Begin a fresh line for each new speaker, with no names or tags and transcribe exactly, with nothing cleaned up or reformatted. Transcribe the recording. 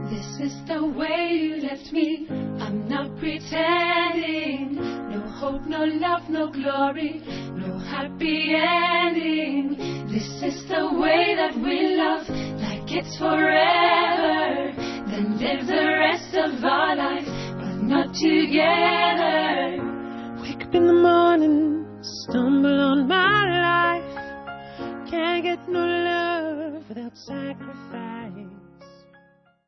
This is the way you left me. I'm not pretending. No hope, no love, no glory, no happy ending. This is the way that we love, like it's forever. Then live the rest of our life, but not together.
Wake up in the morning,